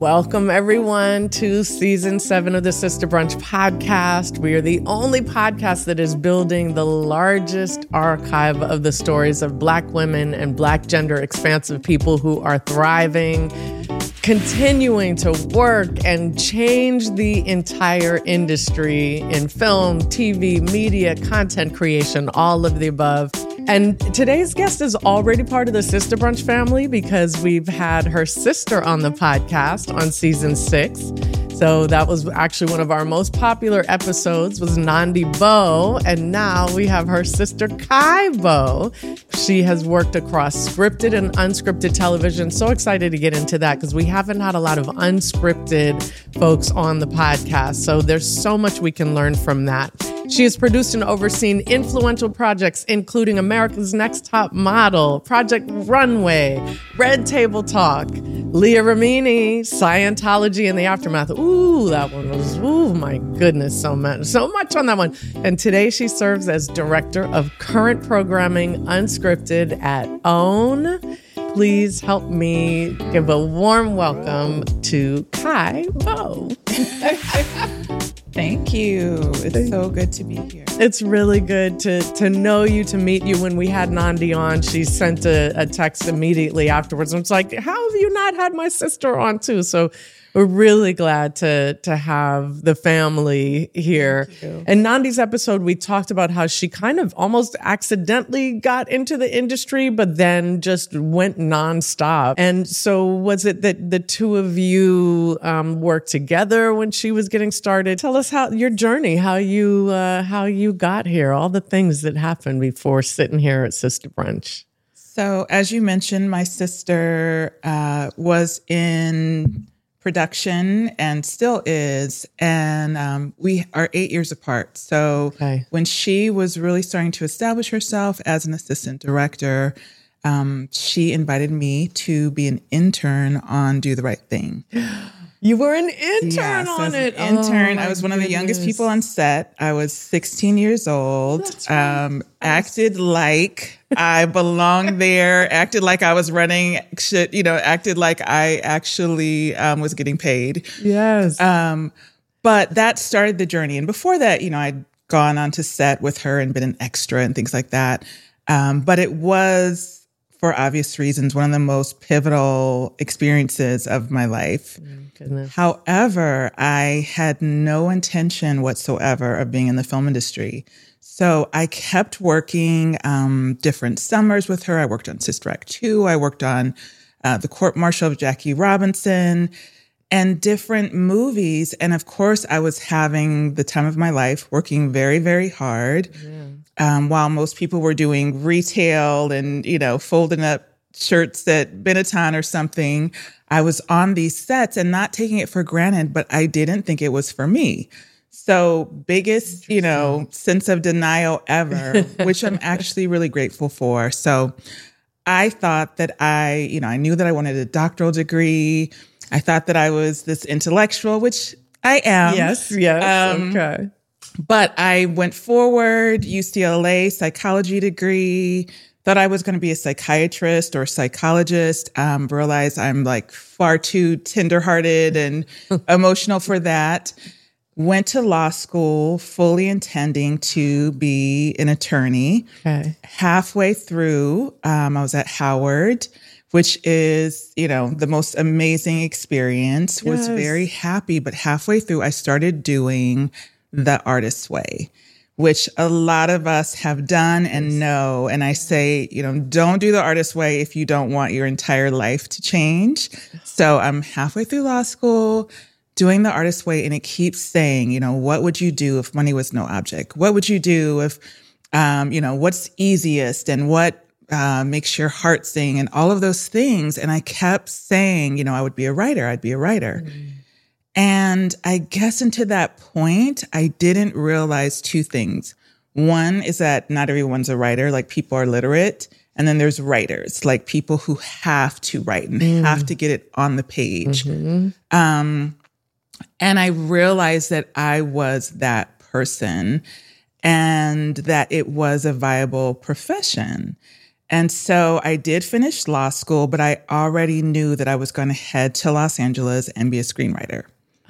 Welcome, everyone, to Season 7 of the Sister Brunch podcast. We are the only podcast that is building the largest archive of the stories of Black women and Black gender expansive people who are thriving, continuing to work and change the entire industry in film, TV, media, content creation, all of the above. And today's guest is already part of the Sister Brunch family because we've had her sister on the podcast on season 6. So that was actually one of our most popular episodes was Nandi Bowe. And now we have her sister Kai Bowe. She has worked across scripted and unscripted television. So excited to get into that because we haven't had a lot of unscripted folks on the podcast. So there's so much we can learn from that. She has produced and overseen influential projects, including America's Next Top Model, Project Runway, Red Table Talk, Leah Remini, Scientology and the Aftermath. Ooh, that one was, ooh, my goodness, so much on that one. And today she serves as Director of Current Programming Unscripted at OWN. Please help me give a warm welcome to Kai Bowe. Thank you. It's so good to be here. It's really good to know you, to meet you. When we had Nandi on, she sent a text immediately afterwards. And it's like, how have you not had my sister on too? So we're really glad to have the family here. In Nandi's episode, we talked about how she kind of almost accidentally got into the industry, but then just went nonstop. And so was it that the two of you worked together when she was getting started? Tell us how your journey, how you got here, all the things that happened before sitting here at Sister Brunch. So as you mentioned, my sister was in production and still is. And we are 8 years apart. So when she was really starting to establish herself as an assistant director, she invited me to be an intern on Do the Right Thing. You were an intern on it. Intern. I was one of the youngest people on set. I was 16 years old. That's right. Acted like I belonged there. Acted like I was running shit. Acted like I actually was getting paid. Yes. But that started the journey. And before that, I'd gone onto set with her and been an extra and things like that. But it was, for obvious reasons, one of the most pivotal experiences of my life. Goodness. However, I had no intention whatsoever of being in the film industry. So I kept working different summers with her. I worked on Sister Act 2. I worked on The Court Martial of Jackie Robinson and different movies. And of course, I was having the time of my life, working very, very hard. Yeah. While most people were doing retail and, folding up shirts at Benetton or something, I was on these sets and not taking it for granted, but I didn't think it was for me. So biggest, sense of denial ever, which I'm actually really grateful for. So I thought that I knew that I wanted a doctoral degree. I thought that I was this intellectual, which I am. Yes. Okay. But I went forward, UCLA psychology degree, thought I was going to be a psychiatrist or a psychologist, realized I'm like far too tenderhearted and emotional for that. Went to law school, fully intending to be an attorney. Okay. Halfway through, I was at Howard, which is, the most amazing experience. Yes. Was very happy. But halfway through, I started doing The Artist's Way, which a lot of us have done and know. And I say, don't do The Artist's Way if you don't want your entire life to change. So I'm halfway through law school, doing The Artist's Way, and it keeps saying, what would you do if money was no object? What would you do if, what's easiest and what makes your heart sing and all of those things. And I kept saying, I would be a writer. I'd be a writer. Mm-hmm. And I guess into that point, I didn't realize two things. One is that not everyone's a writer, like people are literate. And then there's writers, like people who have to write and have to get it on the page. Mm-hmm. And I realized that I was that person and that it was a viable profession. And so I did finish law school, but I already knew that I was going to head to Los Angeles and be a screenwriter.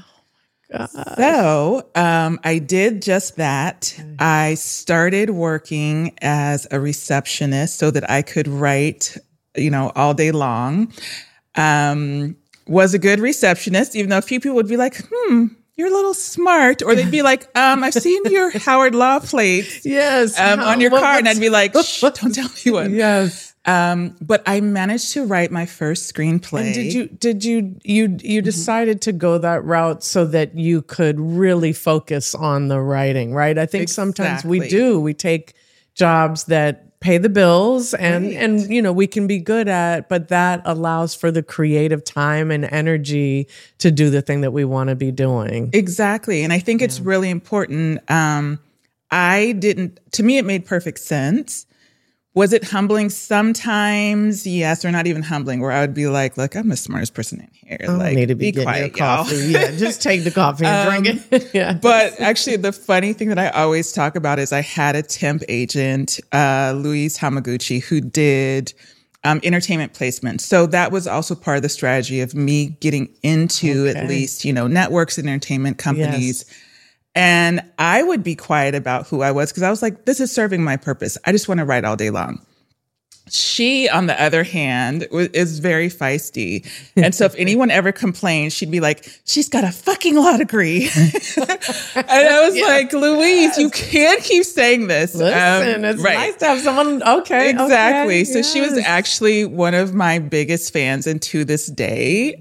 So I did just that. I started working as a receptionist so that I could write, all day long. Was a good receptionist, even though a few people would be like, you're a little smart. Or they'd be like, I've seen your Howard Law plates on your car. And I'd be like, shh, don't tell anyone. Yes. But I managed to write my first screenplay. And did you decided to go that route so that you could really focus on the writing, right? I think sometimes we take jobs that pay the bills and we can be good at, but that allows for the creative time and energy to do the thing that we want to be doing. Exactly. And I think it's really important. To me, it made perfect sense. Was it humbling? Sometimes, yes, or not even humbling, where I would be like, look, I'm the smartest person in here. I need to be quiet, your coffee. Yeah, just take the coffee and drink it. Yeah. But actually, the funny thing that I always talk about is I had a temp agent, Louise Hamaguchi, who did entertainment placement. So that was also part of the strategy of me getting into at least, networks and entertainment companies. Yes. And I would be quiet about who I was because I was like, this is serving my purpose. I just want to write all day long. She, on the other hand, is very feisty. And so if anyone ever complained, she'd be like, she's got a fucking law degree. And I was like, Louise, you can't keep saying this. Listen, it's nice to have someone. Okay. Exactly. Okay, so she was actually one of my biggest fans, and to this day.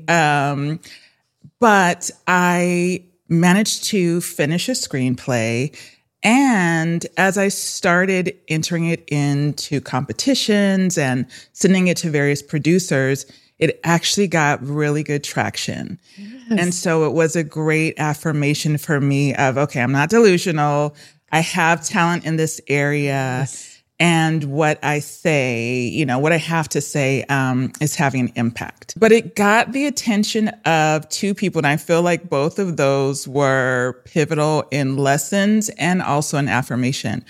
But I managed to finish a screenplay. And as I started entering it into competitions and sending it to various producers, it actually got really good traction. Yes. And so it was a great affirmation for me of, okay, I'm not delusional. I have talent in this area. Yes. And what I say, what I have to say is having an impact. But it got the attention of two people. And I feel like both of those were pivotal in lessons and also in affirmation.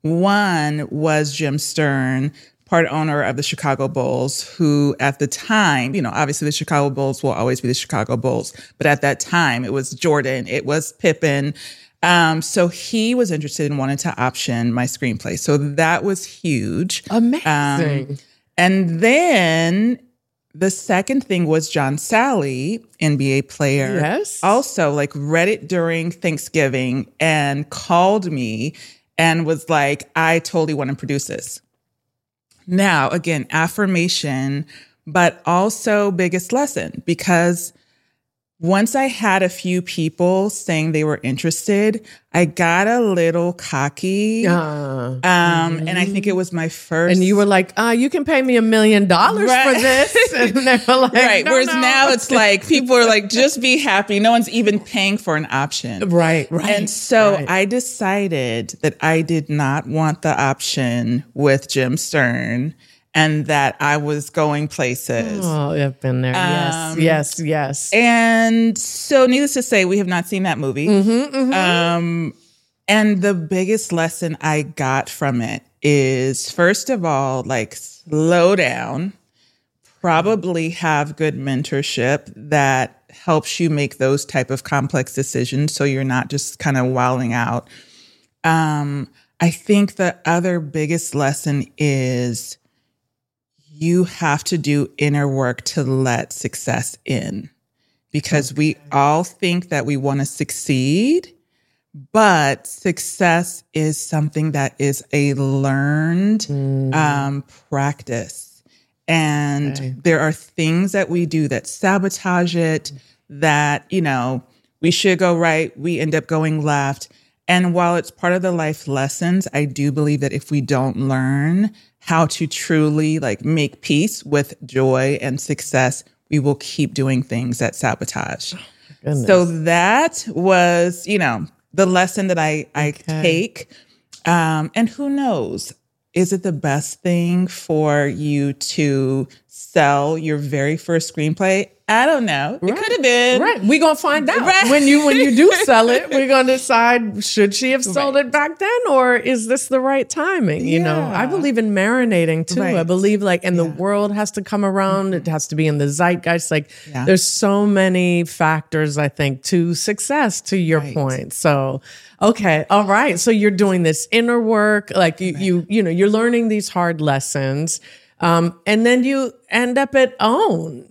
One was Jim Stern, part owner of the Chicago Bulls, who at the time, obviously the Chicago Bulls will always be the Chicago Bulls. But at that time, it was Jordan, it was Pippen. So he was interested and wanted to option my screenplay. So that was huge. Amazing. And then the second thing was John Sally, NBA player. Yes. Also read it during Thanksgiving and called me and was like, I totally want to produce this. Now, again, affirmation, but also biggest lesson, because once I had a few people saying they were interested, I got a little cocky. And I think it was my first. And you were like, you can pay me $1 million for this. And they were like, right. Whereas now it's like, people are like, just be happy. No one's even paying for an option. Right. And so I decided that I did not want the option with Jim Stern, and that I was going places. Oh, I've been there. Yes. And so needless to say, we have not seen that movie. And the biggest lesson I got from it is, first of all, slow down, probably have good mentorship that helps you make those type of complex decisions so you're not just kind of wilding out. I think the other biggest lesson is you have to do inner work to let success in, because we all think that we want to succeed, but success is something that is a learned practice. And there are things that we do that sabotage it, that, we should go right, we end up going left. And while it's part of the life lessons, I do believe that if we don't learn how to truly make peace with joy and success, we will keep doing things that sabotage. So that was, the lesson that I take. And who knows, is it the best thing for you to sell your very first screenplay? I don't know. It could have been. Right. We're going to find out. Right. When you do sell it, we're going to decide, should she have sold it back then, or is this the right timing? You know, I believe in marinating too. I believe the world has to come around. It has to be in the zeitgeist. There's so many factors, I think, to success, to your point. So, okay. All right. So you're doing this inner work, you're learning these hard lessons. And then you end up at OWN,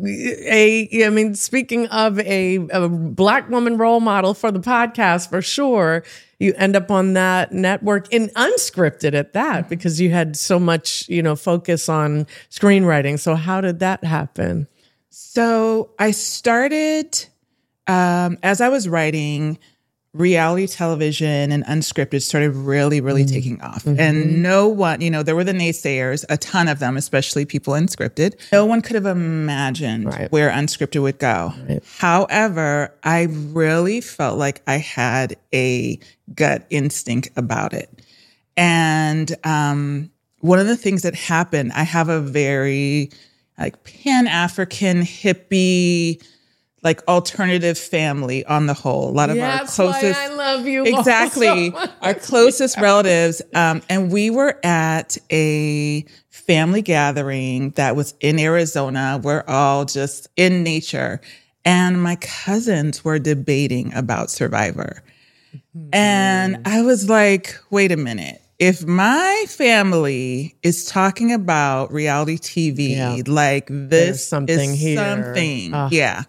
speaking of a Black woman role model for the podcast, for sure, you end up on that network in unscripted at that, because you had so much, focus on screenwriting. So how did that happen? So I started, as I was writing, reality television and unscripted started really, really taking off. And no one, there were the naysayers, a ton of them, especially people in scripted. No one could have imagined where unscripted would go. However, I really felt like I had a gut instinct about it. And one of the things that happened, I have a very Pan-African hippie, alternative family on the whole. A lot of our closest, why I love you. Exactly. So our closest relatives. And we were at a family gathering that was in Arizona. We're all just in nature. And my cousins were debating about Survivor. And I was like, wait a minute. If my family is talking about reality TV, this something is here. Something. Yeah.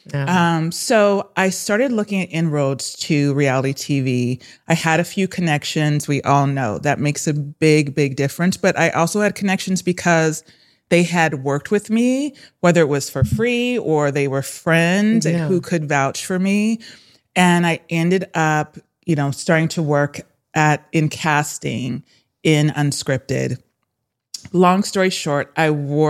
So I started looking at inroads to reality TV. I had a few connections. We all know that makes a big, big difference. But I also had connections because they had worked with me, whether it was for free or they were friends who could vouch for me. And I ended up, starting to work in casting in unscripted. Long story short, I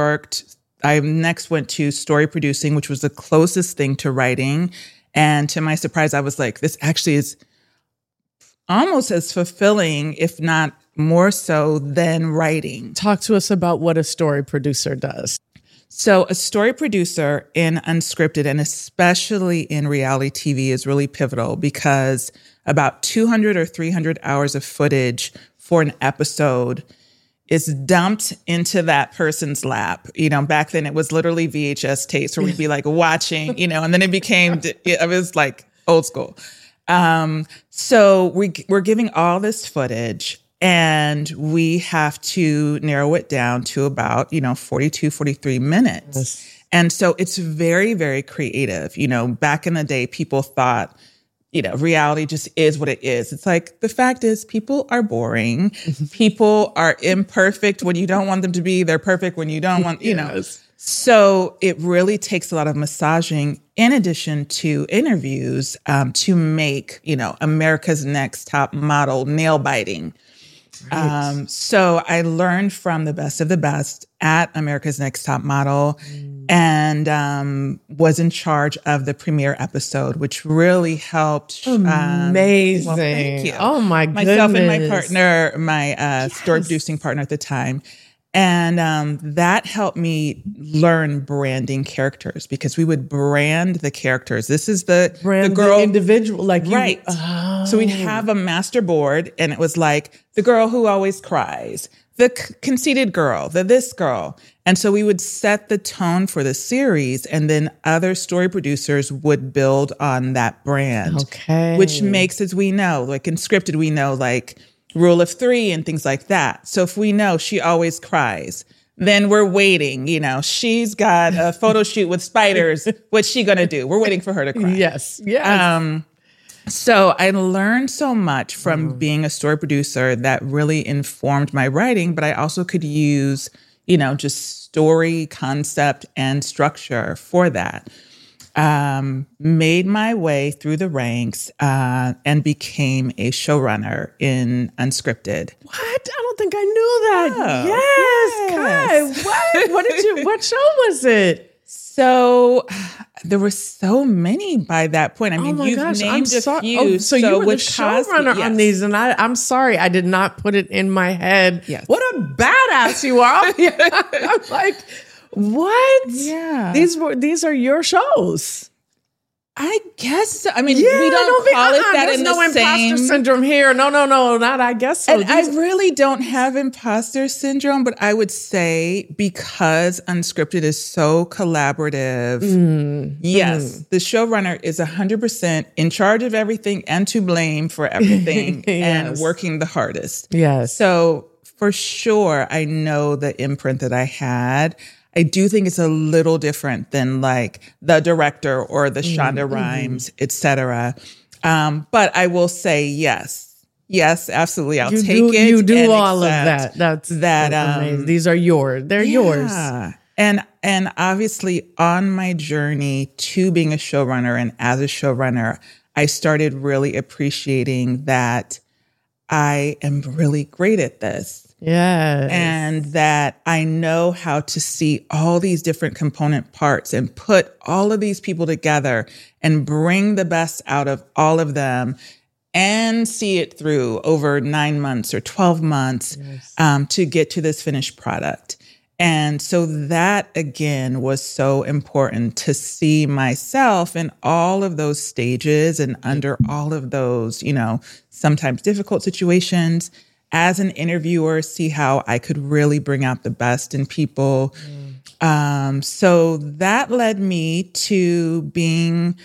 next went to story producing, which was the closest thing to writing. And to my surprise, I was like, this actually is almost as fulfilling, if not more so, than writing. Talk to us about what a story producer does. So a story producer in unscripted, and especially in reality TV, is really pivotal because about 200 or 300 hours of footage for an episode is dumped into that person's lap. Back then it was literally VHS tapes where we'd be watching, and then it was old school. So we're giving all this footage and we have to narrow it down to about, 42, 43 minutes. Yes. And so it's very, very creative. Back in the day, people thought, reality just is what it is. It's the fact is people are boring. People are imperfect when you don't want them to be. They're perfect when you don't want, Yes. So it really takes a lot of massaging in addition to interviews to make, America's Next Top Model nail biting. Right. So I learned from the best of the best at America's Next Top Model and was in charge of the premiere episode, which really helped. Amazing. Well, thank you. Oh, my goodness. Myself and my partner, my story producing partner at the time. And that helped me learn branding characters because we would brand the characters. This is the girl, the individual, right. Oh. So we'd have a master board, and it was the girl who always cries, the conceited girl, the this girl. And so we would set the tone for the series, and then other story producers would build on that brand. Okay, which makes, as we know, in scripted, we know rule of three and things like that. So if we know she always cries, then we're waiting. She's got a photo shoot with spiders. What's she going to do? We're waiting for her to cry. Yes. So I learned so much from being a story producer that really informed my writing, but I also could use, just story concept and structure for that. Made my way through the ranks and became a showrunner in unscripted. What? I don't think I knew that. Oh, yes. Kai, what show was it? So there were so many by that point. I mean, you've named a few. So you were the showrunner on these, and I'm sorry, I did not put it in my head. Yes. What a badass you are. I'm What? Yeah. These are your shows. I guess so. I mean, Yeah, we don't call it that there's in no the same. imposter syndrome here. No, not I guess so. And I really don't have imposter syndrome, but I would say because Unscripted is so collaborative, yes, the showrunner is 100% in charge of everything and to blame for everything and working the hardest. Yes. So for sure, I know the imprint that I had. I do think it's a little different than like the director or the Shonda Rhimes, et cetera. But I will say yes, absolutely. I'll take it. You do all of that. That's amazing. These are yours. They're yours. And obviously on my journey to being a showrunner and as a showrunner, I started really appreciating that I am really great at this. Yes. And that I know how to see all these different component parts and put all of these people together and bring the best out of all of them and see it through over 9 months or 12 months to get to this finished product. And so that, again, was so important to see myself in all of those stages and under all of those, sometimes difficult situations. As an interviewer, see how I could really bring out the best in people. So that led me to being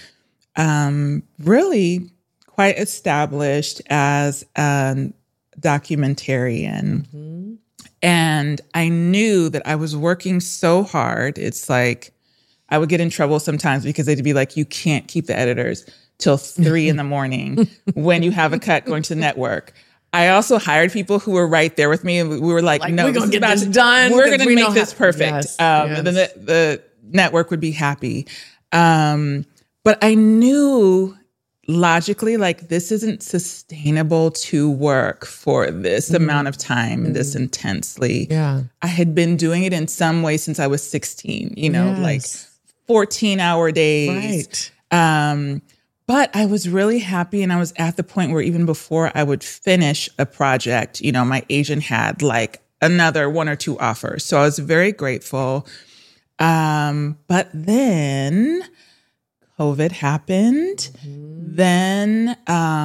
really quite established as a documentarian. And I knew that I was working so hard. It's like I would get in trouble sometimes because they'd be like, you can't keep the editors till 3 a.m. when you have a cut going to the network. I also hired people who were right there with me, and we were like no, we're going to get this done. We're going to make this perfect. And then the network would be happy. But I knew logically, like, this isn't sustainable to work for this amount of time and this intensely. Yeah. I had been doing it in some way since I was 16, like 14-hour days. Right. But I was really happy, and I was at the point where even before I would finish a project, my agent had like another 1 or 2 offers. So I was very grateful. But then COVID happened. Then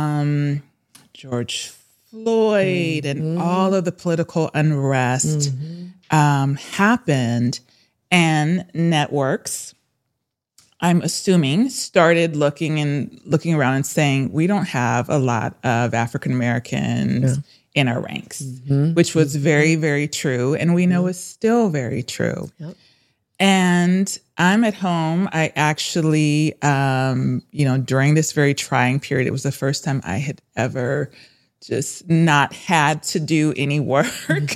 George Floyd and all of the political unrest happened, and networks, I'm assuming, started looking around and saying, we don't have a lot of African Americans in our ranks, which was very, very true. And we know is still very true. Yep. And I'm at home. I actually, during this very trying period, it was the first time I had ever just not had to do any work.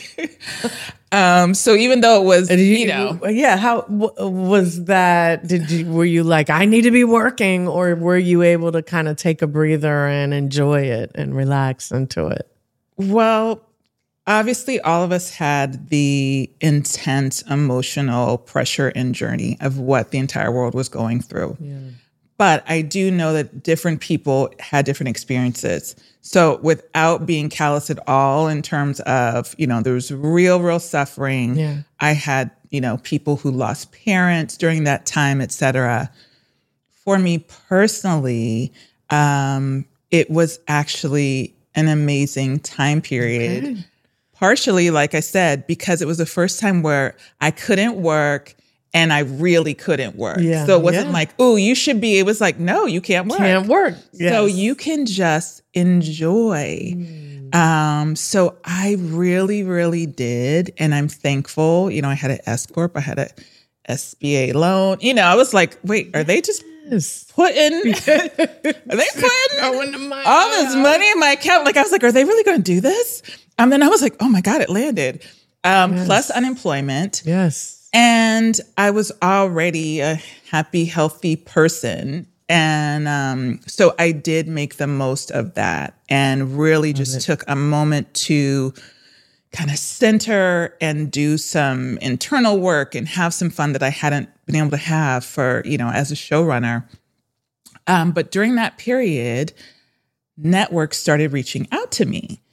So even though it was, how was that? Were you like, I need to be working, or were you able to kind of take a breather and enjoy it and relax into it? Well, obviously all of us had the intense emotional pressure and journey of what the entire world was going through. Yeah. But I do know that different people had different experiences. So without being callous at all in terms of, there was real suffering. Yeah. I had, people who lost parents during that time, et cetera. For me personally, it was actually an amazing time period. Okay. Partially, like I said, because it was the first time where I couldn't work and I really couldn't work. Yeah, so it wasn't like, oh, you should be. It was like, no, you can't work. Can't work. Yes. So you can just enjoy. So I really, really did. And I'm thankful. I had an S Corp. I had a SBA loan. I was like, wait, are they just putting all this money in my account? Like, I was like, are they really going to do this? And then I was like, oh my God, it landed. Plus unemployment. Yes. And I was already a happy, healthy person. And so I did make the most of that and really just took a moment to kind of center and do some internal work and have some fun that I hadn't been able to have for, as a showrunner. But during that period, networks started reaching out to me.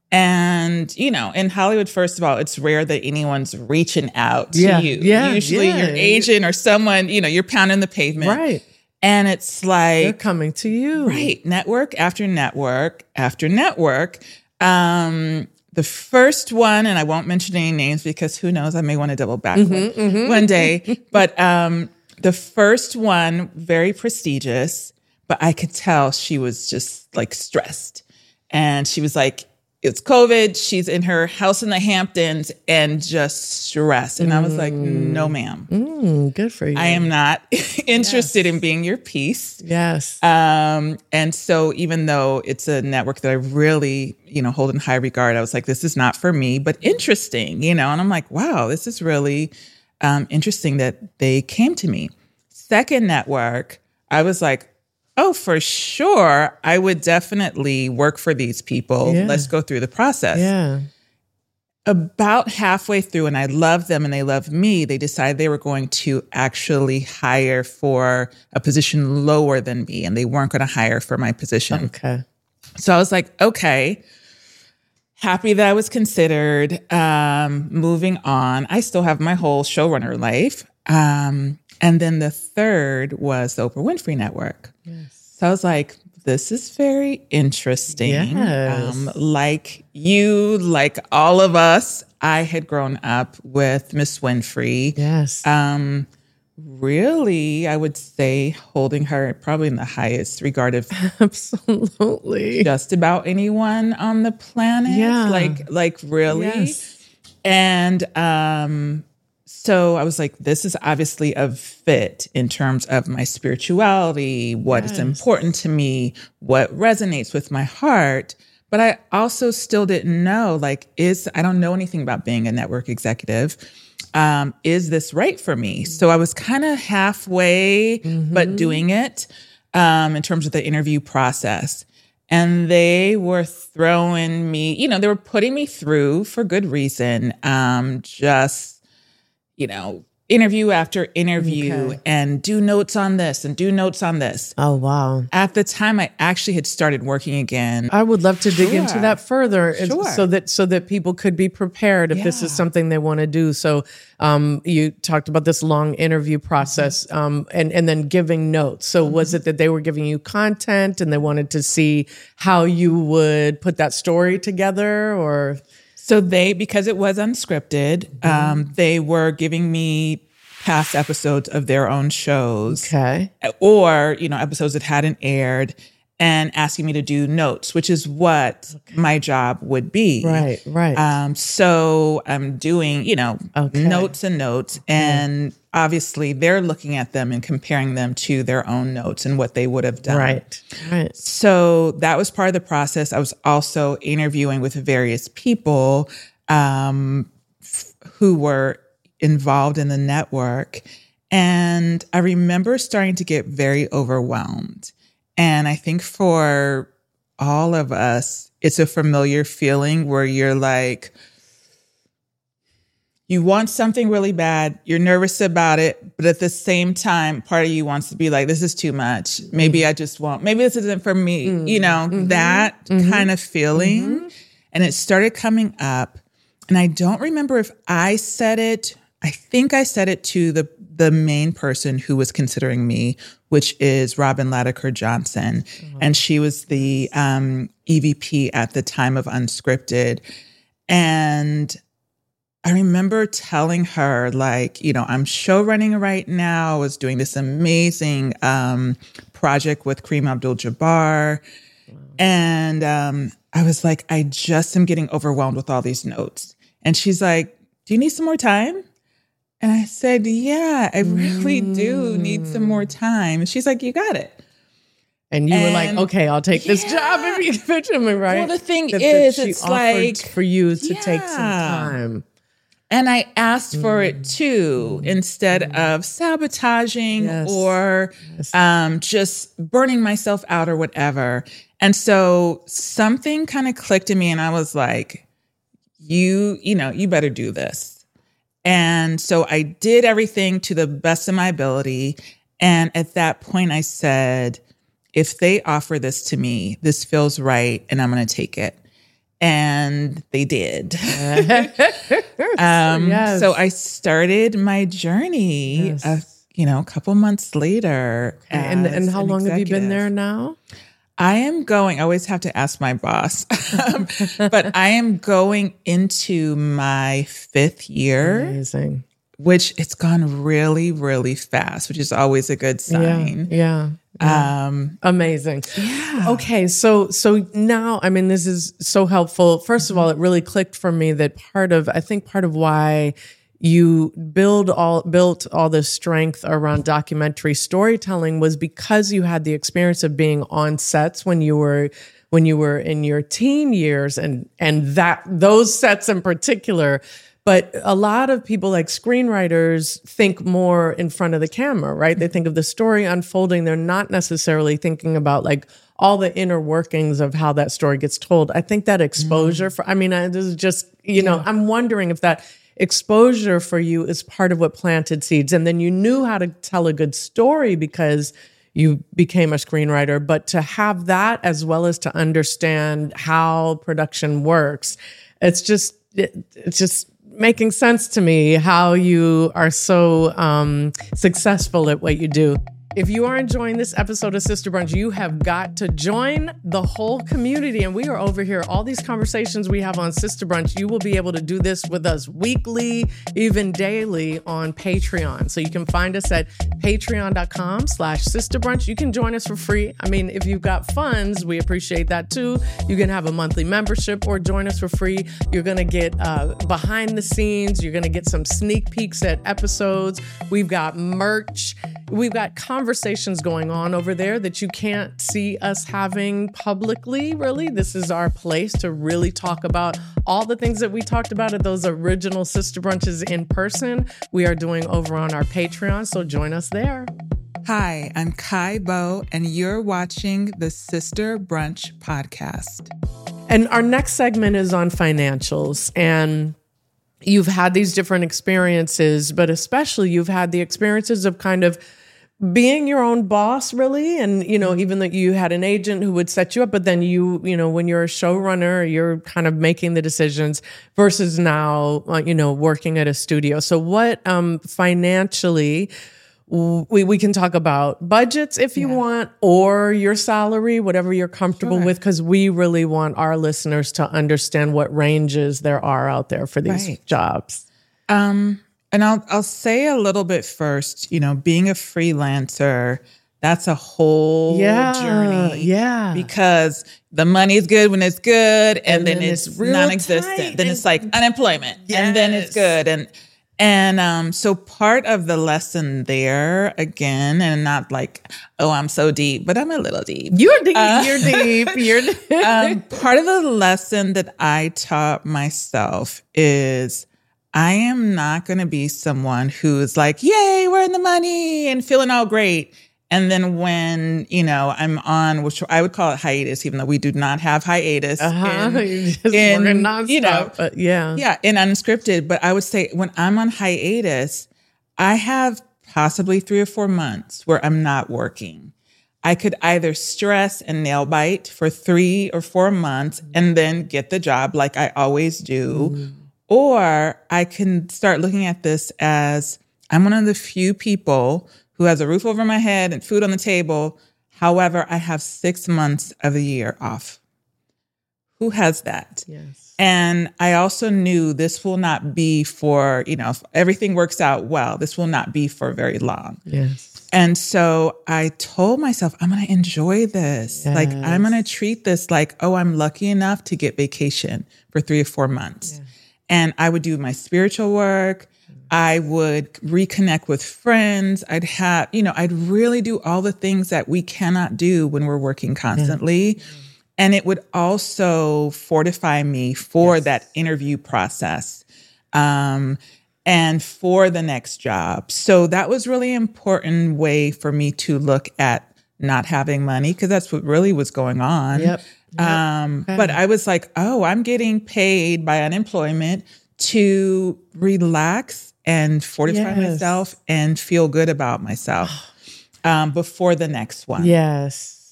And, you know, in Hollywood, first of all, it's rare that anyone's reaching out to you. Usually your agent or someone, you know, you're pounding the pavement. Right. And it's like... They're coming to you. Right. Network after network after network. The first one, and I won't mention any names because who knows, I may want to double back one day. But the first one, very prestigious, but I could tell she was just like stressed. And she was like, it's COVID. She's in her house in the Hamptons and just stressed. And I was like, no, ma'am. Good for you. I am not interested in being your piece. Yes. And so even though it's a network that I really, you know, hold in high regard, I was like, this is not for me, but interesting, you know? And I'm like, wow, this is really interesting that they came to me. Second network, I was like, oh, for sure, I would definitely work for these people. Yeah. Let's go through the process. Yeah. About halfway through, and I love them and they love me, they decided they were going to actually hire for a position lower than me, and they weren't going to hire for my position. Okay. So I was like, okay, happy that I was considered. Moving on. I still have my whole showrunner life. And then the third was the Oprah Winfrey Network. Yes. So I was like, this is very interesting. Yes. Like you, like all of us, I had grown up with Miss Winfrey. Yes. Really, I would say holding her probably in the highest regard of Absolutely. just about anyone on the planet. Yeah. Like really. Yes. And so I was like, this is obviously a fit in terms of my spirituality, what is important to me, what resonates with my heart. But I also still didn't know, like, I don't know anything about being a network executive. Is this right for me? So I was kind of halfway, but doing it in terms of the interview process. And they were throwing me, you know, they were putting me through for good reason, you know, interview after interview and do notes on this and do notes on this. Oh, wow. At the time, I actually had started working again. I would love to dig into that further Sure. so that people could be prepared if this is something they want to do. So you talked about this long interview process and then giving notes. So was it that they were giving you content and they wanted to see how you would put that story together, or... So because it was unscripted, they were giving me past episodes of their own shows. Okay. Or, you know, episodes that hadn't aired and asking me to do notes, which is what my job would be. Right. So I'm doing, you know, notes and notes. And obviously they're looking at them and comparing them to their own notes and what they would have done. Right. So that was part of the process. I was also interviewing with various people who were involved in the network. And I remember starting to get very overwhelmed. And I think for all of us, it's a familiar feeling where you're like, you want something really bad, you're nervous about it, but at the same time, part of you wants to be like, this is too much. Maybe maybe this isn't for me, you know, that kind of feeling. And it started coming up. And I don't remember if I said it. I think I said it to the main person who was considering me, which is Robin Latiker Johnson. And she was the EVP at the time of Unscripted. And I remember telling her, like, you know, I'm show running right now. I was doing this amazing project with Kareem Abdul-Jabbar. And I was like, I just am getting overwhelmed with all these notes. And she's like, do you need some more time? And I said, yeah, I really do need some more time. And she's like, you got it. And you were like, okay, I'll take this job if you pitch me, right? Well, the thing is, she it's offered like for you to take some time. And I asked for it too, instead of sabotaging or just burning myself out or whatever. And so something kind of clicked in me and I was like, you better do this. And so I did everything to the best of my ability. And at that point I said, if they offer this to me, this feels right and I'm going to take it. And they did. Yes. So I started my journey, a couple months later. And how long have you been there now? I always have to ask my boss, but I am going into my 5th year. Amazing. Which it's gone really, really fast, which is always a good sign. Yeah. Amazing. Yeah. Okay. So now, I mean, this is so helpful. First of all, it really clicked for me that part of why you built all this strength around documentary storytelling was because you had the experience of being on sets when you were in your teen years and that those sets in particular. But a lot of people, like screenwriters, think more in front of the camera, right? They think of the story unfolding. They're not necessarily thinking about like all the inner workings of how that story gets told. I think that exposure this is just, I'm wondering if that exposure for you is part of what planted seeds. And then you knew how to tell a good story because you became a screenwriter, but to have that as well as to understand how production works, it's just making sense to me how you are so successful at what you do. If you are enjoying this episode of Sister Brunch, you have got to join the whole community. And we are over here, all these conversations we have on Sister Brunch, you will be able to do this with us weekly, even daily on Patreon. So you can find us at patreon.com/sisterbrunch. You can join us for free. I mean, if you've got funds, we appreciate that too. You can have a monthly membership or join us for free. You're going to get behind the scenes. You're going to get some sneak peeks at episodes. We've got merch. We've got conversations going on over there that you can't see us having publicly, really. This is our place to really talk about all the things that we talked about at those original Sister Brunches in person. We are doing over on our Patreon, so join us there. Hi, I'm Kai Bo, and you're watching the Sister Brunch podcast. And our next segment is on financials. And you've had these different experiences, but especially you've had the experiences of kind of being your own boss, really. And, even though you had an agent who would set you up, but then when you're a showrunner, you're kind of making the decisions versus now, working at a studio. So what financially, we can talk about budgets if you want, or your salary, whatever you're comfortable with, because we really want our listeners to understand what ranges there are out there for these jobs. And I'll say a little bit first, being a freelancer, that's a whole journey. Yeah. Because the money's good when it's good, and then it's non-existent. Tight. Then it's like unemployment. Yes. And then it's good. And so part of the lesson there, again, and not like, oh, I'm so deep, but I'm a little deep. You're deep. You're deep. Part of the lesson that I taught myself is I am not going to be someone who's like, yay, we're in the money and feeling all great. And then when, I'm on, which I would call it hiatus, even though we do not have hiatus in nonstop, but yeah, in unscripted. But I would say when I'm on hiatus, I have possibly 3 or 4 months where I'm not working. I could either stress and nail bite for 3 or 4 months and then get the job like I always do. Or I can start looking at this as I'm one of the few people who has a roof over my head and food on the table. However, I have 6 months of the year off. Who has that? Yes. And I also knew this will not be for, if everything works out well, this will not be for very long. Yes. And so I told myself, I'm going to enjoy this. Yes. Like, I'm going to treat this like, oh, I'm lucky enough to get vacation for 3 or 4 months. Yeah. And I would do my spiritual work. I would reconnect with friends. I'd really do all the things that we cannot do when we're working constantly. Yeah. And it would also fortify me for that interview process and for the next job. So that was really important way for me to look at not having money, because that's what really was going on. Yep. But I was like, oh, I'm getting paid by unemployment to relax and fortify myself and feel good about myself before the next one. Yes.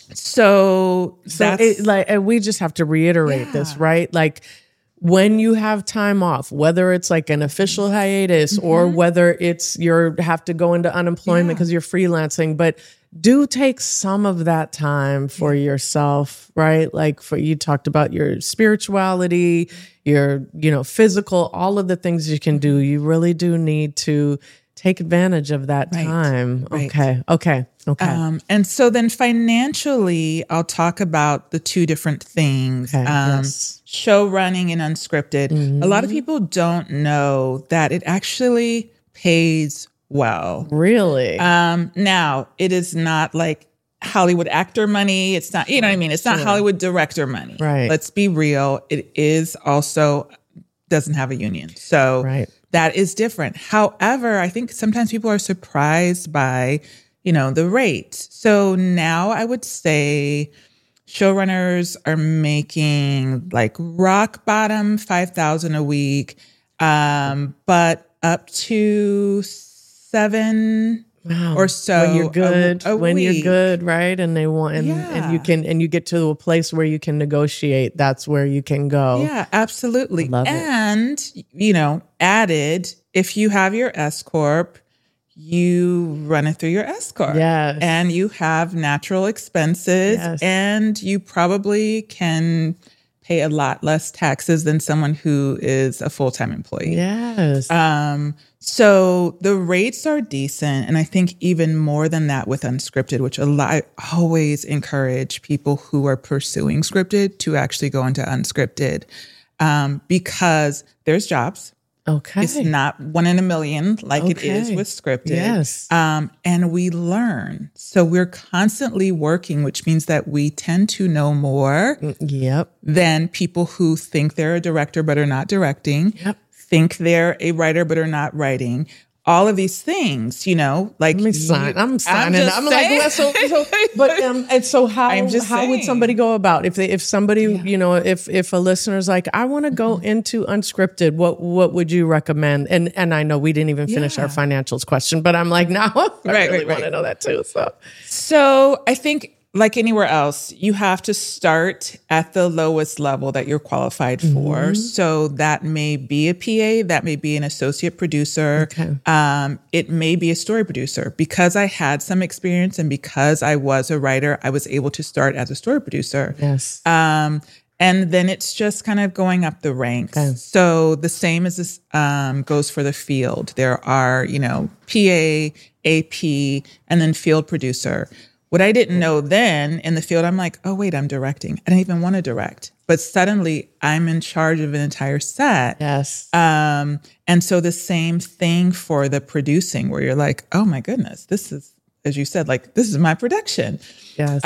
So that's and we just have to reiterate this, right? Like, when you have time off, whether it's like an official hiatus or whether it's have to go into unemployment because you're freelancing, but do take some of that time for yourself, right? Like you talked about your spirituality, your, physical, all of the things you can do. You really do need to take advantage of that time. Right. Okay. And so then financially, I'll talk about the two different things, show running and unscripted. A lot of people don't know that it actually pays well. Really? Now, it is not like Hollywood actor money. It's not, you know what I mean? It's not Hollywood director money. Right. Let's be real. It is also doesn't have a union. So that is different. However, I think sometimes people are surprised by, the rate. So now I would say showrunners are making like rock bottom $5,000 a week, but up to $7,000 or so. When you're good, week. You're good, right? And they want, and you get to a place where you can negotiate. That's where you can go. Yeah, absolutely. Love and, added, if you have your S Corp, you run it through your S Corp. Yes. And you have natural expenses and you probably can pay a lot less taxes than someone who is a full-time employee. Yes. So the rates are decent. And I think even more than that with unscripted, which I always encourage people who are pursuing scripted to actually go into unscripted because there's jobs. Okay. It's not 1 in a million like it is with scripted. Yes. And we learn. So we're constantly working, which means that we tend to know more than people who think they're a director but are not directing, think they're a writer but are not writing. All of these things, like I'm signing. I'm like, so how would somebody go about if somebody, if a listener's like, I want to go into unscripted, what would you recommend? And I know we didn't even finish our financials question, but I'm like, now I really want to know that too. So I think, like anywhere else, you have to start at the lowest level that you're qualified for. So that may be a PA, that may be an associate producer. It may be a story producer. Because I had some experience and because I was a writer, I was able to start as a story producer. Yes. And then it's just kind of going up the ranks. So the same as this goes for the field. There are, PA, AP, and then field producer. What I didn't know then in the field, I'm like, oh, wait, I'm directing. I didn't even want to direct. But suddenly I'm in charge of an entire set. Yes. And so the same thing for the producing where you're like, oh, my goodness, this is, as you said, like, this is my production. Yes.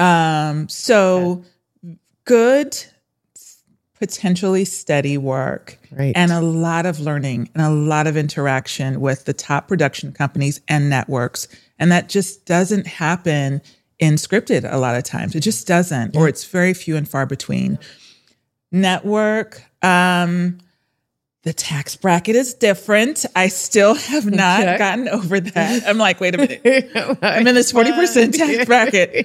Good, potentially steady work and a lot of learning and a lot of interaction with the top production companies and networks. And that just doesn't happen in scripted a lot of times. It just doesn't, or it's very few and far between. Network, the tax bracket is different. I still have not gotten over that. I'm like, wait a minute. I'm in this 40% tax bracket.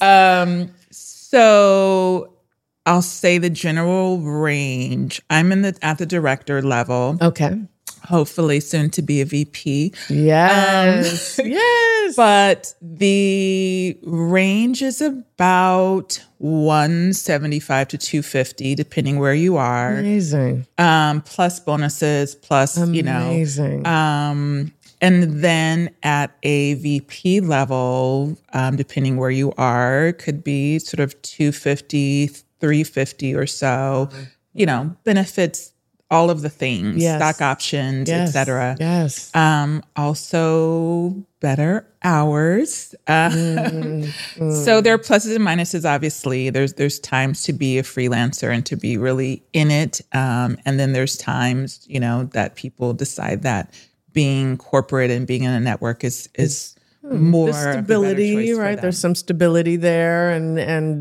So I'll say the general range. I'm at the director level. Okay. Hopefully soon to be a VP. Yes. Yes. But the range is about 175 to 250, depending where you are. Amazing. Plus bonuses, plus, Amazing. And then at a VP level, depending where you are, could be sort of 250, 350 or so, benefits, all of the things, stock options, et cetera. Yes. Also better hours. So there are pluses and minuses, obviously. There's times to be a freelancer and to be really in it. And then there's times, that people decide that being corporate and being in a network is more the stability, right? There's some stability there and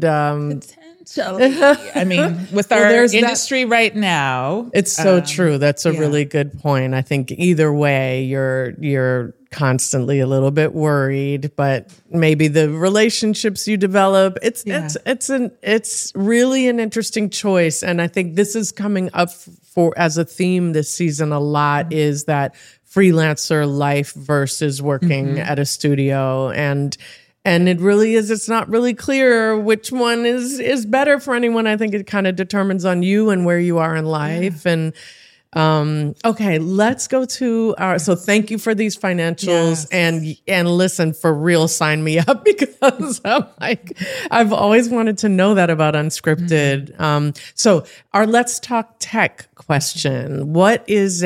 I mean, with our industry right now, it's so true. That's a really good point. I think either way, you're constantly a little bit worried, but maybe the relationships you develop, it's really an interesting choice. And I think this is coming up as a theme this season a lot, is that freelancer life versus working at a studio. And it really is, it's not really clear which one is better for anyone. I think it kind of determines on you and where you are in life. And okay, let's go to so thank you for these financials, and listen, for real, sign me up, because I'm like, I've always wanted to know that about Unscripted. So our Let's Talk Tech question: what is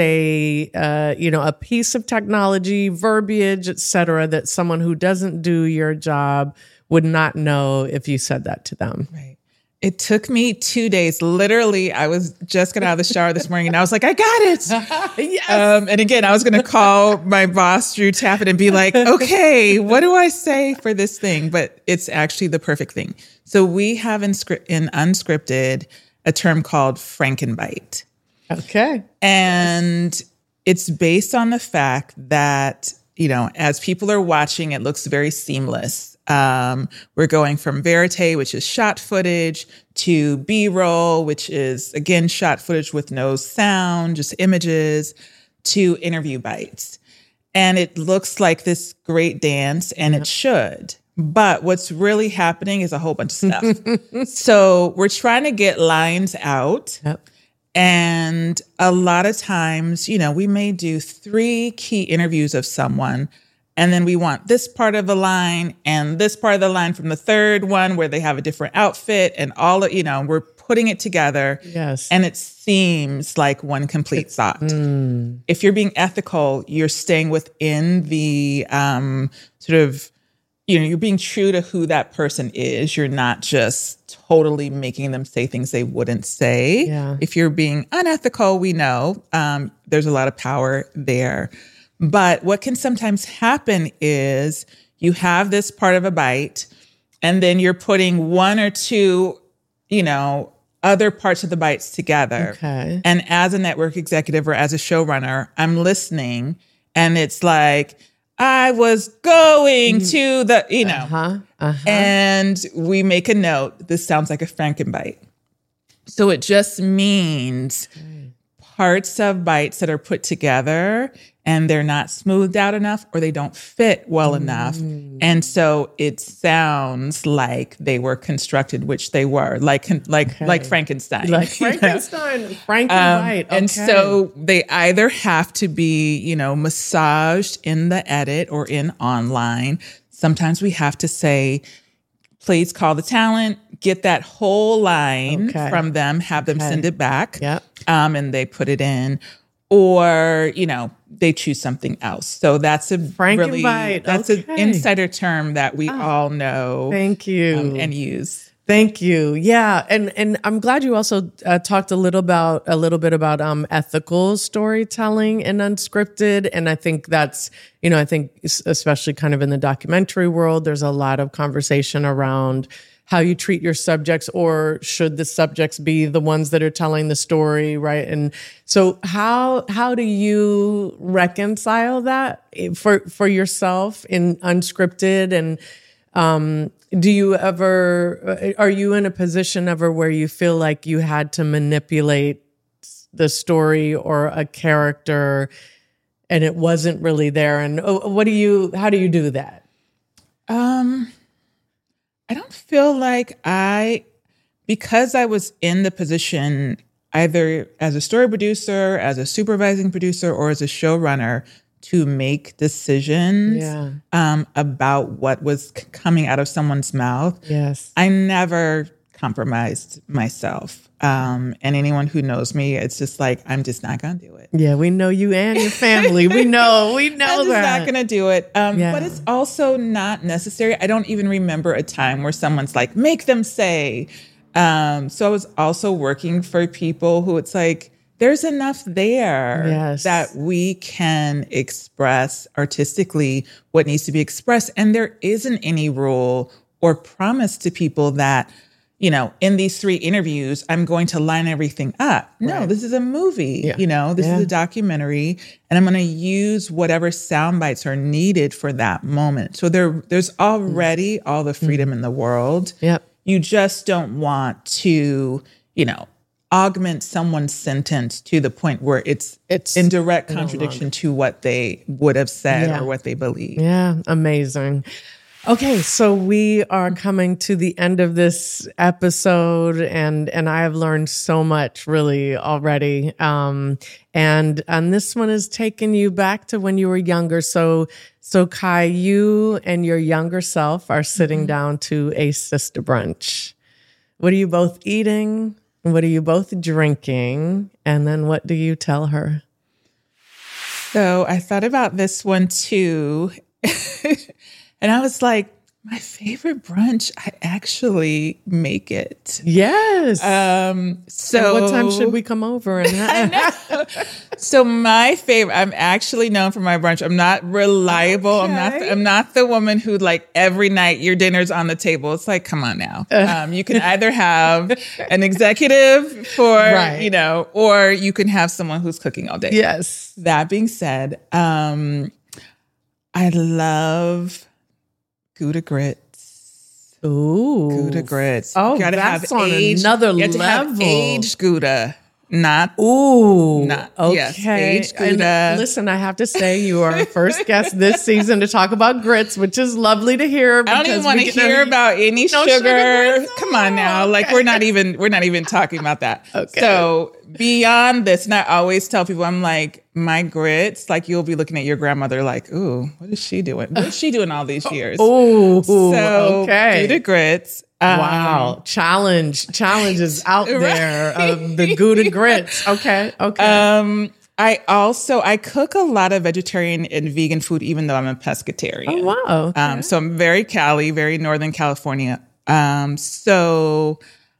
a piece of technology, verbiage, etc., that someone who doesn't do your job would not know if you said that to them? Right. It took me 2 days. Literally, I was just getting out of the shower this morning and I was like, I got it. Yes. And again, I was going to call my boss, Drew Taffet, and be like, okay, what do I say for this thing? But it's actually the perfect thing. So we have in Unscripted a term called Frankenbite. Okay. And it's based on the fact that, as people are watching, it looks very seamless. We're going from verite, which is shot footage, to B-roll, which is, again, shot footage with no sound, just images, to interview bites. And it looks like this great dance, and it should. But what's really happening is a whole bunch of stuff. So we're trying to get lines out. Yep. And a lot of times, we may do 3 key interviews of someone, and then we want this part of the line and this part of the line from the third one where they have a different outfit, and all of, we're putting it together. Yes. And it seems like one complete thought. If you're being ethical, you're staying within the you're being true to who that person is. You're not just totally making them say things they wouldn't say. Yeah. If you're being unethical, we know there's a lot of power there. But what can sometimes happen is you have this part of a bite, and then you're putting 1 or 2, other parts of the bites together. Okay. And as a network executive or as a showrunner, I'm listening, and it's like, I was going to the, and we make a note. This sounds like a Frankenbite. So it just means parts of bites that are put together and they're not smoothed out enough, or they don't fit well enough. And so it sounds like they were constructed, which they were, like Frankenstein. Like Frankenstein, Frankenbite. And so they either have to be, massaged in the edit or in online. Sometimes we have to say, please call the talent, get that whole line from them, have them send it back. Yep. And they put it in. Or, they choose something else. So that's a Frankenbite. That's an insider term that we all know. Thank you. And use. Thank you. Yeah. And I'm glad you also talked a little bit about ethical storytelling and Unscripted. And I think that's, I think especially kind of in the documentary world, there's a lot of conversation around how you treat your subjects, or should the subjects be the ones that are telling the story, right? And so how do you reconcile that for yourself in Unscripted? And do you ever, are you in a position ever where you feel like you had to manipulate the story or a character and it wasn't really there? And how do you do that? I don't feel like because I was in the position either as a story producer, as a supervising producer, or as a showrunner to make decisions about what was coming out of someone's mouth. Yes. I never compromised myself. And anyone who knows me, it's just like, I'm just not going to do it. Yeah, we know you and your family. We know I'm just not going to do it. But it's also not necessary. I don't even remember a time where someone's like, make them say. So I was also working for people who it's like, there's enough there that we can express artistically what needs to be expressed. And there isn't any rule or promise to people that, in these 3 interviews, I'm going to line everything up. No, Right. this is a movie, Yeah. this is a documentary, and I'm going to use whatever sound bites are needed for that moment. So there's already all the freedom in the world. Yep. You just don't want to, augment someone's sentence to the point where it's in direct contradiction to what they would have said or what they believe. Yeah, amazing. Okay, so we are coming to the end of this episode, and I have learned so much really already. And this one is taking you back to when you were younger. So Kai, you and your younger self are sitting down to a sister brunch. What are you both eating? What are you both drinking? And then what do you tell her? So I thought about this one too. And I was like, my favorite brunch, I actually make it. Yes. So and what time should we come over and have? So my favorite, I'm actually known for my brunch. I'm not reliable. Okay. I'm not the woman who like every night your dinner's on the table. It's like, come on now. You can either have an executive for, Right. or you can have someone who's cooking all day. Yes. That being said, I love Gouda grits. Ooh. Gouda grits. Oh, You gotta that's have on aged, another you have to have level. aged Gouda, not Ooh. okay. Yes, aged Gouda. And listen, I have to say you are our first guest this season to talk about grits, which is lovely to hear. I don't even want to hear about any sugar. grits? Come on now. Like we're not even talking about that. Okay. So beyond this, and I always tell people, I'm like, my grits, like you'll be looking at your grandmother like, ooh, what is she doing? What is she doing all these years? Ooh. So Okay. Gouda grits. Wow. Challenge is out there of the Gouda grits. Okay. I cook a lot of vegetarian and vegan food, even though I'm a pescatarian. Oh, wow. Okay. So I'm very very Northern California. So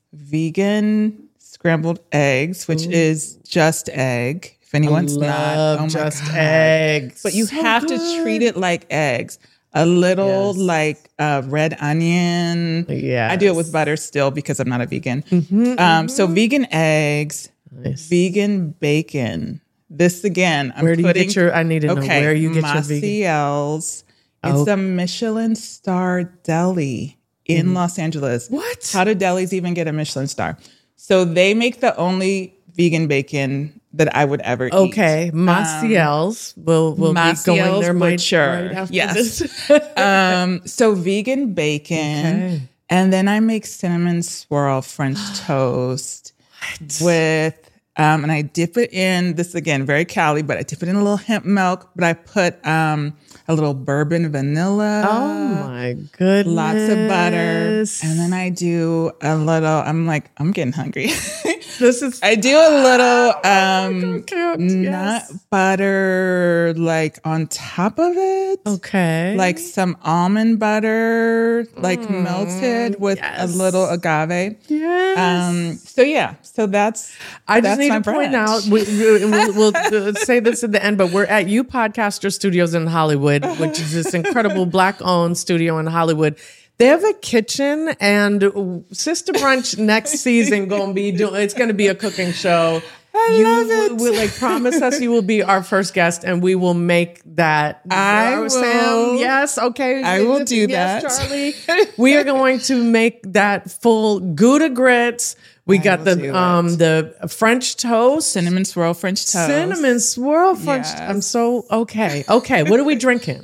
vegan scrambled eggs, which is just egg. If anyone's not, oh my just God. eggs. But you have to treat it like eggs. A little like red onion. Yes. I do it with butter still because I'm not a vegan. So vegan eggs, vegan bacon. This again, Where do you get your? I need to know where you get your vegan. Maciel's. It's a Michelin star deli in Los Angeles. What? How do delis even get a Michelin star? So they make the only vegan bacon that I would ever eat. Okay, Maciel's will be going there. Butcher. Right after Yes. this. So vegan bacon, and then I make cinnamon swirl French toast with. And I dip it in, this again, very Cali, but I dip it in a little hemp milk, but I put a little bourbon vanilla. Oh my goodness. Lots of butter. And then I do a little, I'm getting hungry. I do a little nut butter like on top of it. Okay. Like some almond butter, like melted with a little agave. Yes. So that's I just need my to point brunch. out, we'll say this at the end, but we're at You Podcaster Studios in Hollywood, which is this incredible Black-owned studio in Hollywood. They have a kitchen, and Sister Brunch next season it's going to be a cooking show. I love it. Will like promise us you will be our first guest, and we will make that. I will. Sam, yes, okay. I will do yes, that. Charlie. We are going to make that full Gouda grits. We got the French toast, Cinnamon swirl French toast. cinnamon swirl French. Yes. I'm so okay. Okay, what are we drinking?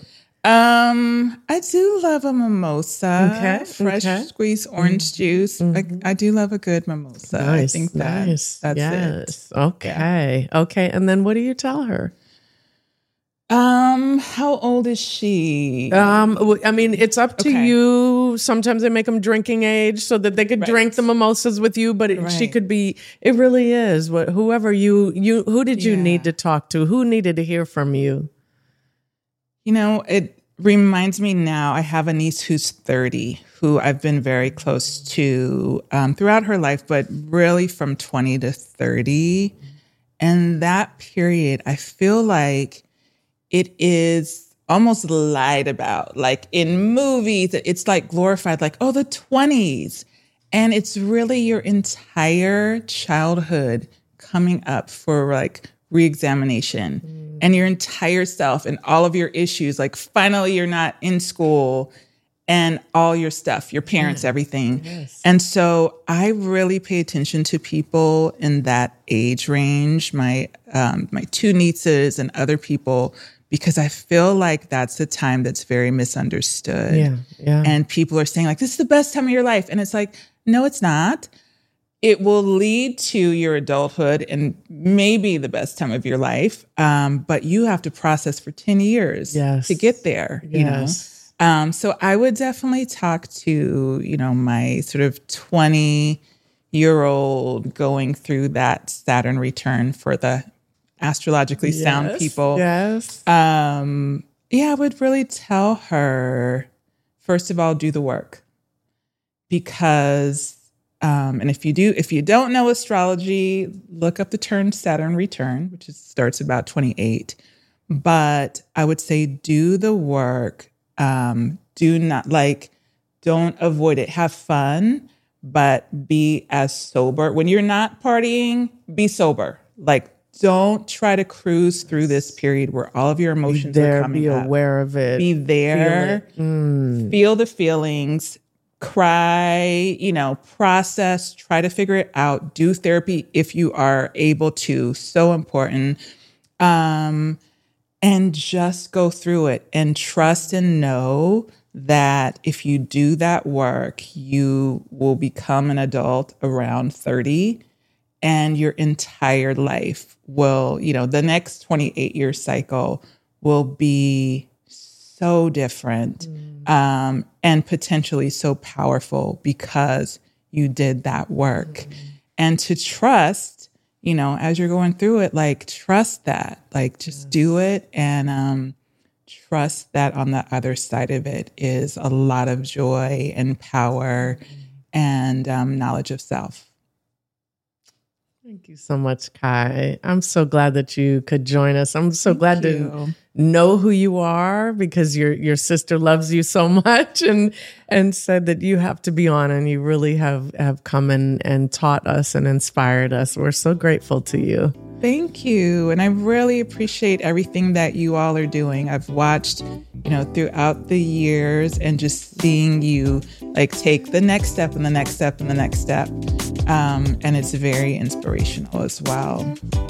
I do love a mimosa. Okay, Fresh okay. squeezed orange juice. I do love a good mimosa. I think that's it. Okay. Okay. And then what do you tell her? How old is she? I mean, it's up to you. Sometimes they make them drinking age so that they could drink the mimosas with you, but she could be, it really is whoever who did you need to talk to? Who needed to hear from you? It reminds me now, I have a niece who's 30, who I've been very close to throughout her life, but really from 20 to 30. And that period, I feel like it is almost lied about. Like in movies, it's like glorified, like, oh, the 20s. And it's really your entire childhood coming up for like reexamination and your entire self and all of your issues. Like finally you're not in school and all your stuff, your parents, everything. Yes. And so I really pay attention to people in that age range, my two nieces and other people, because I feel like that's a time that's very misunderstood. Yeah. And people are saying like, this is the best time of your life. And it's like, no, it's not. It will lead to your adulthood and maybe the best time of your life. But you have to process for 10 years to get there, you know? So I would definitely talk to, my sort of 20-year-old going through that Saturn return for the astrologically sound people. Yes. I would really tell her, first of all, do the work. Because, and if you don't know astrology, look up the term Saturn return, which starts about 28. But I would say do the work. Don't avoid it. Have fun, but be as sober. When you're not partying, be sober. Like, don't try to cruise through this period where all of your emotions are coming up. Be aware of it. Be there. Feel the feelings. Cry, process, try to figure it out. Do therapy if you are able to. So important. And just go through it and trust and know that if you do that work, you will become an adult around 30 and your entire life will, the next 28-year cycle will be so different and potentially so powerful because you did that work. And to trust, as you're going through it, like trust that, like just do it and trust that on the other side of it is a lot of joy and power and knowledge of self. Thank you so much, Kai. I'm so glad that you could join us. I'm so glad to know who you are because your sister loves you so much and said that you have to be on, and you really have come and taught us and inspired us. We're so grateful to you. Thank you. And I really appreciate everything that you all are doing. I've watched, throughout the years and just seeing you like take the next step and the next step and the next step. And it's very inspirational as well.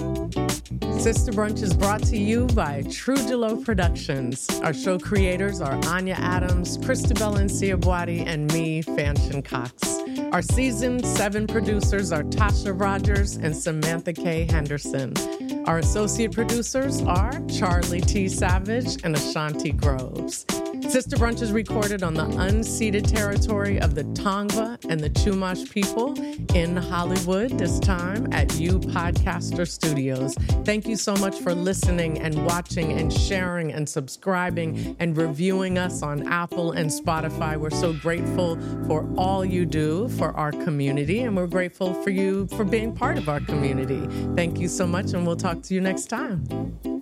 Sister Brunch is brought to you by True Delo Productions. Our show creators are Anya Adams, Christabel Ncia-Boadi, and me, Fanshin Cox. Our season 7 producers are Tasha Rogers and Samantha K. Henderson. Our associate producers are Charlie T. Savage and Ashanti Groves. Sister Brunch is recorded on the unceded territory of the Tongva and the Chumash people in Hollywood, this time at U Podcaster Studios. Thank you so much for listening and watching and sharing and subscribing and reviewing us on Apple and Spotify. We're so grateful for all you do for our community, and we're grateful for you for being part of our community. Thank you so much, and we'll talk to you next time.